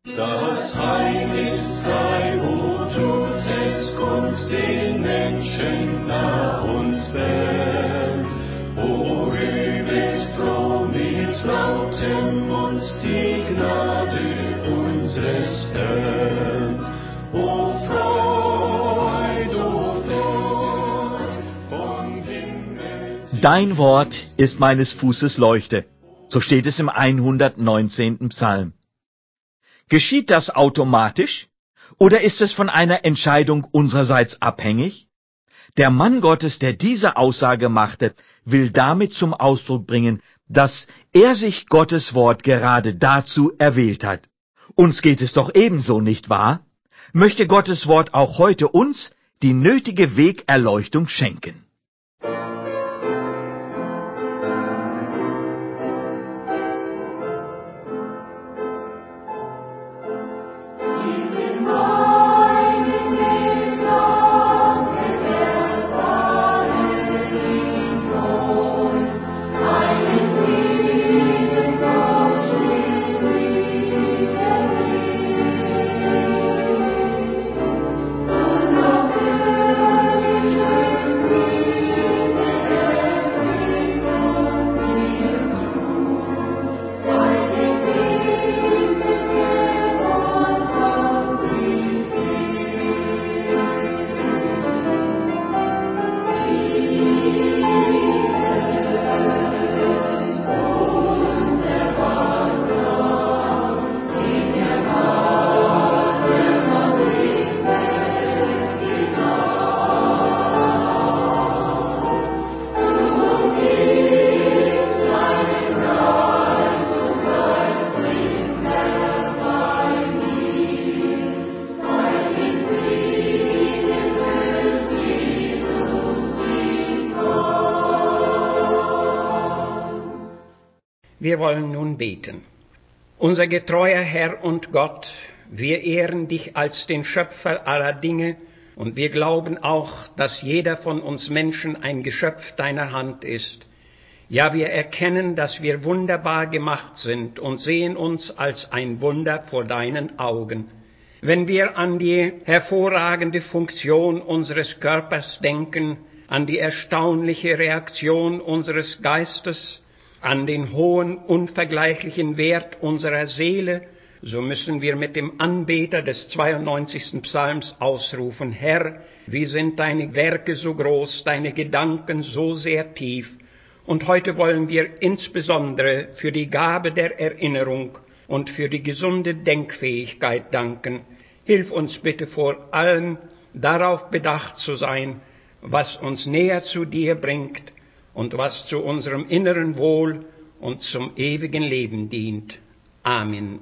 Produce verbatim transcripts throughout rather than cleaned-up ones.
Das Heil ist frei, wo tut es kund den Menschen nah und fern. O übet froh mit lautem Mund die Gnade unseres Herrn. O Freud, o Freud vom Himmel. Dein Wort ist meines Fußes Leuchte. So steht es im hundertneunzehnten Psalm. Geschieht das automatisch oder ist es von einer Entscheidung unsererseits abhängig? Der Mann Gottes, der diese Aussage machte, will damit zum Ausdruck bringen, dass er sich Gottes Wort gerade dazu erwählt hat. Uns geht es doch ebenso, nicht wahr? Möchte Gottes Wort auch heute uns die nötige Wegerleuchtung schenken. Wir wollen nun beten. Unser getreuer Herr und Gott, wir ehren dich als den Schöpfer aller Dinge und wir glauben auch, dass jeder von uns Menschen ein Geschöpf deiner Hand ist. Ja, wir erkennen, dass wir wunderbar gemacht sind und sehen uns als ein Wunder vor deinen Augen. Wenn wir an die hervorragende Funktion unseres Körpers denken, an die erstaunliche Reaktion unseres Geistes, an den hohen, unvergleichlichen Wert unserer Seele, so müssen wir mit dem Anbeter des zweiundneunzigsten Psalms ausrufen: Herr, wie sind deine Werke so groß, deine Gedanken so sehr tief. Und heute wollen wir insbesondere für die Gabe der Erinnerung und für die gesunde Denkfähigkeit danken. Hilf uns bitte vor allem darauf bedacht zu sein, was uns näher zu dir bringt und was zu unserem inneren Wohl und zum ewigen Leben dient. Amen.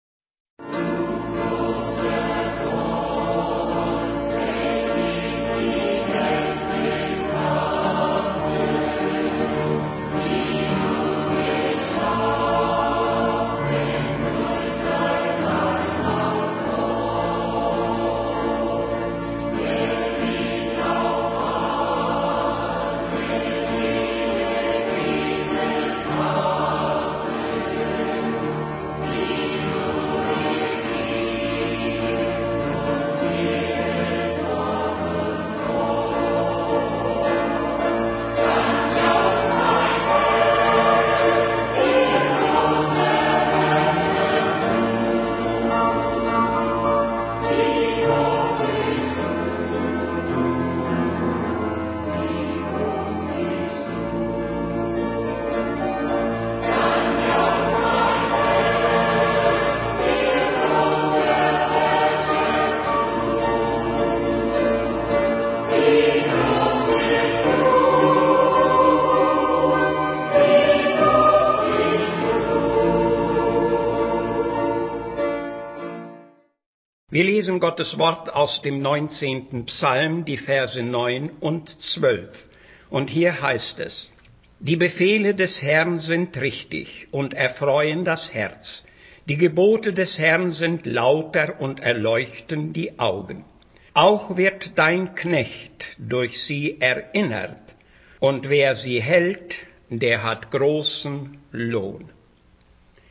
Wir lesen Gottes Wort aus dem neunzehnten Psalm, die Verse neun und zwölf. Und hier heißt es: Die Befehle des Herrn sind richtig und erfreuen das Herz. Die Gebote des Herrn sind lauter und erleuchten die Augen. Auch wird dein Knecht durch sie erinnert, und wer sie hält, der hat großen Lohn.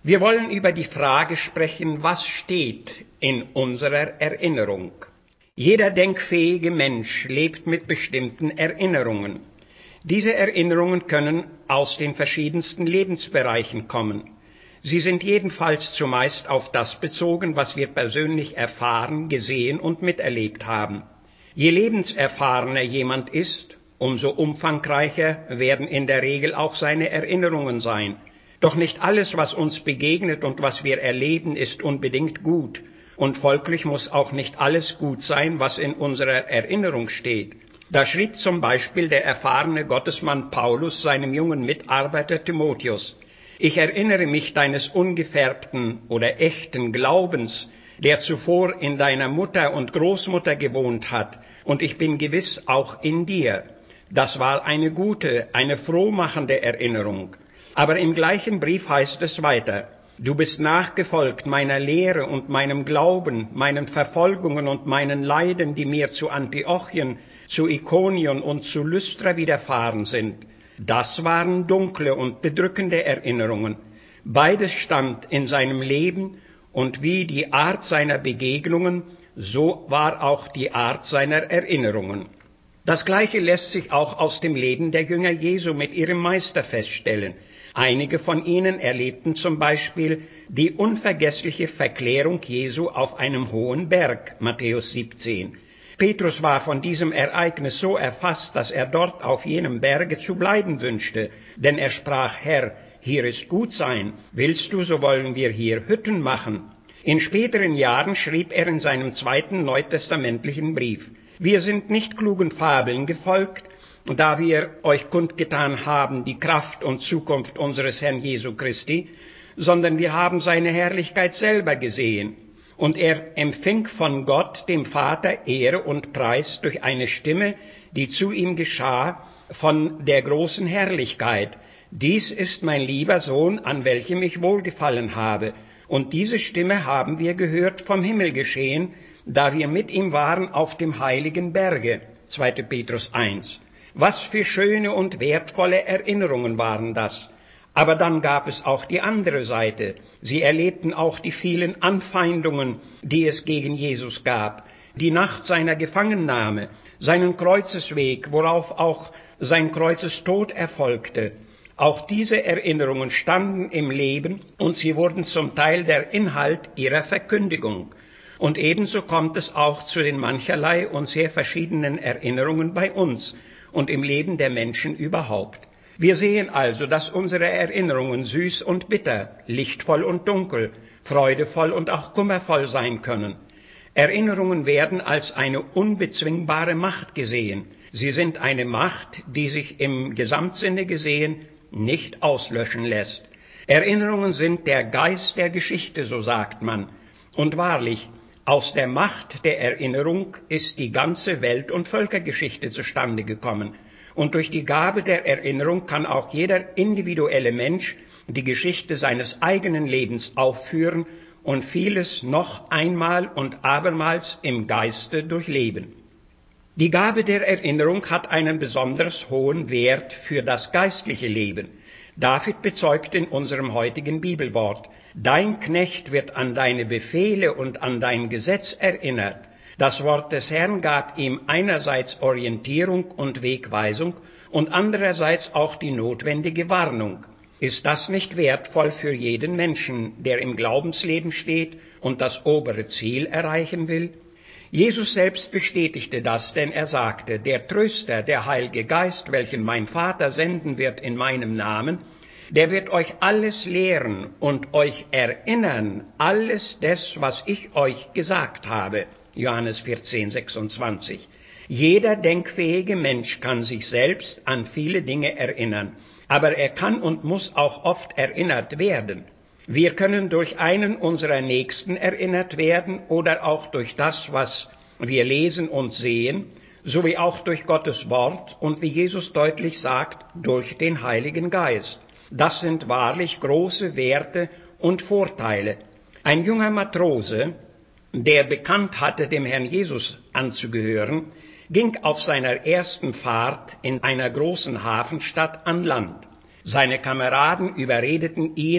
Wir wollen über die Frage sprechen, was steht in unserer Erinnerung. Jeder denkfähige Mensch lebt mit bestimmten Erinnerungen. Diese Erinnerungen können aus den verschiedensten Lebensbereichen kommen. Sie sind jedenfalls zumeist auf das bezogen, was wir persönlich erfahren, gesehen und miterlebt haben. Je lebenserfahrener jemand ist, umso umfangreicher werden in der Regel auch seine Erinnerungen sein. Doch nicht alles, was uns begegnet und was wir erleben, ist unbedingt gut. Und folglich muss auch nicht alles gut sein, was in unserer Erinnerung steht. Da schrieb zum Beispiel der erfahrene Gottesmann Paulus seinem jungen Mitarbeiter Timotheus: Ich erinnere mich deines ungefärbten oder echten Glaubens, der zuvor in deiner Mutter und Großmutter gewohnt hat, und ich bin gewiss auch in dir. Das war eine gute, eine frohmachende Erinnerung. Aber im gleichen Brief heißt es weiter: Du bist nachgefolgt meiner Lehre und meinem Glauben, meinen Verfolgungen und meinen Leiden, die mir zu Antiochien, zu Ikonion und zu Lystra widerfahren sind. Das waren dunkle und bedrückende Erinnerungen. Beides stand in seinem Leben, und wie die Art seiner Begegnungen, so war auch die Art seiner Erinnerungen. Das Gleiche lässt sich auch aus dem Leben der Jünger Jesu mit ihrem Meister feststellen. Einige von ihnen erlebten zum Beispiel die unvergessliche Verklärung Jesu auf einem hohen Berg, Matthäus siebzehn. Petrus war von diesem Ereignis so erfasst, dass er dort auf jenem Berge zu bleiben wünschte, denn er sprach: Herr, hier ist gut sein, willst du, so wollen wir hier Hütten machen. In späteren Jahren schrieb er in seinem zweiten neutestamentlichen Brief: Wir sind nicht klugen Fabeln gefolgt, da wir euch kundgetan haben die Kraft und Zukunft unseres Herrn Jesu Christi, sondern wir haben seine Herrlichkeit selber gesehen. Und er empfing von Gott, dem Vater, Ehre und Preis durch eine Stimme, die zu ihm geschah, von der großen Herrlichkeit: Dies ist mein lieber Sohn, an welchem ich wohlgefallen habe. Und diese Stimme haben wir gehört vom Himmel geschehen, da wir mit ihm waren auf dem heiligen Berge. zweiter Petrus eins. Was für schöne und wertvolle Erinnerungen waren das. Aber dann gab es auch die andere Seite. Sie erlebten auch die vielen Anfeindungen, die es gegen Jesus gab, die Nacht seiner Gefangennahme, seinen Kreuzesweg, worauf auch sein Kreuzestod erfolgte. Auch diese Erinnerungen standen im Leben, und sie wurden zum Teil der Inhalt ihrer Verkündigung. Und ebenso kommt es auch zu den mancherlei und sehr verschiedenen Erinnerungen bei uns und im Leben der Menschen überhaupt. Wir sehen also, dass unsere Erinnerungen süß und bitter, lichtvoll und dunkel, freudevoll und auch kummervoll sein können. Erinnerungen werden als eine unbezwingbare Macht gesehen. Sie sind eine Macht, die sich im Gesamtsinne gesehen nicht auslöschen lässt. Erinnerungen sind der Geist der Geschichte, so sagt man. Und wahrlich, aus der Macht der Erinnerung ist die ganze Welt- und Völkergeschichte zustande gekommen. Und durch die Gabe der Erinnerung kann auch jeder individuelle Mensch die Geschichte seines eigenen Lebens aufführen und vieles noch einmal und abermals im Geiste durchleben. Die Gabe der Erinnerung hat einen besonders hohen Wert für das geistliche Leben. David bezeugt in unserem heutigen Bibelwort: Dein Knecht wird an deine Befehle und an dein Gesetz erinnert. Das Wort des Herrn gab ihm einerseits Orientierung und Wegweisung und andererseits auch die notwendige Warnung. Ist das nicht wertvoll für jeden Menschen, der im Glaubensleben steht und das obere Ziel erreichen will? Jesus selbst bestätigte das, denn er sagte: Der Tröster, der Heilige Geist, welchen mein Vater senden wird in meinem Namen, der wird euch alles lehren und euch erinnern, alles das, was ich euch gesagt habe. Johannes vierzehn, sechsundzwanzig. Jeder denkfähige Mensch kann sich selbst an viele Dinge erinnern, aber er kann und muss auch oft erinnert werden. Wir können durch einen unserer Nächsten erinnert werden oder auch durch das, was wir lesen und sehen, sowie auch durch Gottes Wort und, wie Jesus deutlich sagt, durch den Heiligen Geist. Das sind wahrlich große Werte und Vorteile. Ein junger Matrose, der bekannt hatte, dem Herrn Jesus anzugehören, ging auf seiner ersten Fahrt in einer großen Hafenstadt an Land. Seine Kameraden überredeten ihn,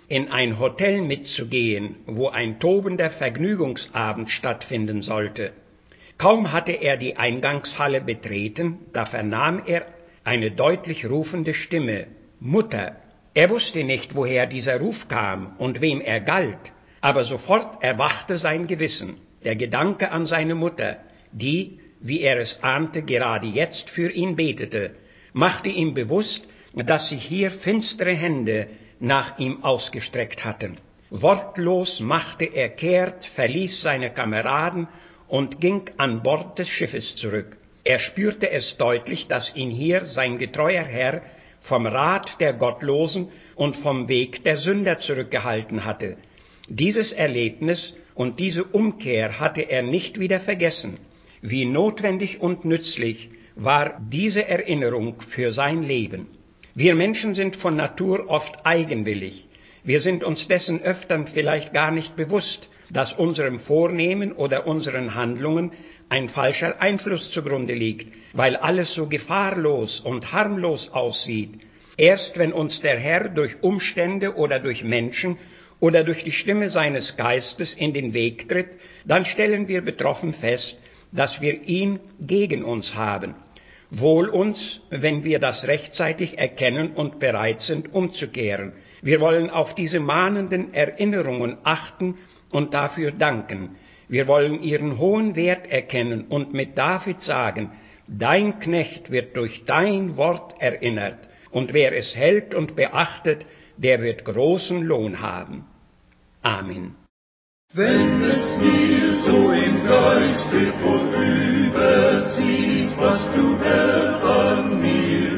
in ein Hotel mitzugehen, wo ein tobender Vergnügungsabend stattfinden sollte. Kaum hatte er die Eingangshalle betreten, da vernahm er eine deutlich rufende Stimme: »Mutter!« Er wusste nicht, woher dieser Ruf kam und wem er galt, aber sofort erwachte sein Gewissen, der Gedanke an seine Mutter, die, wie er es ahnte, gerade jetzt für ihn betete, machte ihm bewusst, dass sich hier finstere Hände nach ihm ausgestreckt hatten. Wortlos machte er kehrt, verließ seine Kameraden und ging an Bord des Schiffes zurück. Er spürte es deutlich, dass ihn hier sein getreuer Herr vom Rat der Gottlosen und vom Weg der Sünder zurückgehalten hatte. Dieses Erlebnis und diese Umkehr hatte er nicht wieder vergessen. Wie notwendig und nützlich war diese Erinnerung für sein Leben. Wir Menschen sind von Natur oft eigenwillig. Wir sind uns dessen öfters vielleicht gar nicht bewusst, dass unserem Vornehmen oder unseren Handlungen ein falscher Einfluss zugrunde liegt, weil alles so gefahrlos und harmlos aussieht. Erst wenn uns der Herr durch Umstände oder durch Menschen oder durch die Stimme seines Geistes in den Weg tritt, dann stellen wir betroffen fest, dass wir ihn gegen uns haben. Wohl uns, wenn wir das rechtzeitig erkennen und bereit sind, umzukehren. Wir wollen auf diese mahnenden Erinnerungen achten und dafür danken. Wir wollen ihren hohen Wert erkennen und mit David sagen: Dein Knecht wird durch dein Wort erinnert, und wer es hält und beachtet, der wird großen Lohn haben. Amen. Wenn es mir so im Geiste vorüberzieht, was du, Herr, an mir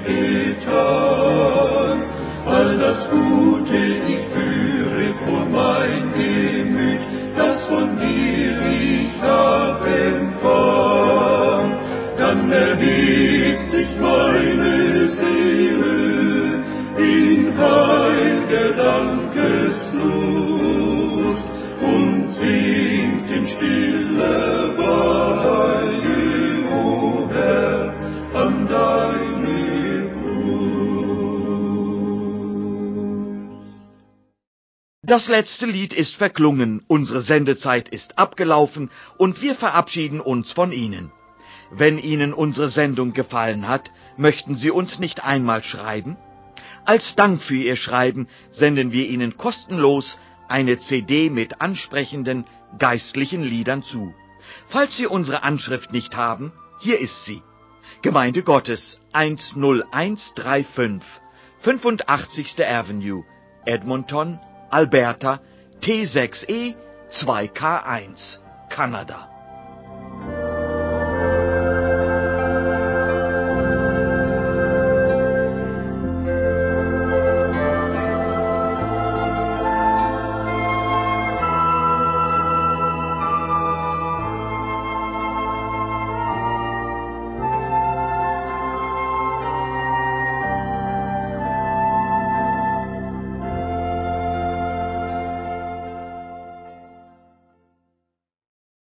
getan, all das Gute ich führe vor mein Gemüt, das von dir ich hab empfangen, dann erhebt sich meine Seele in heil'ger Dankeslust und singt in stiller Weihe, o Herr, an deine Brust. Das letzte Lied ist verklungen, unsere Sendezeit ist abgelaufen und wir verabschieden uns von Ihnen. Wenn Ihnen unsere Sendung gefallen hat, möchten Sie uns nicht einmal schreiben? Als Dank für Ihr Schreiben senden wir Ihnen kostenlos eine C D mit ansprechenden geistlichen Liedern zu. Falls Sie unsere Anschrift nicht haben, hier ist sie. Gemeinde Gottes eins null eins drei fünf, fünfundachtzigste Avenue, Edmonton, Alberta, T sechs E zwei K eins, Kanada.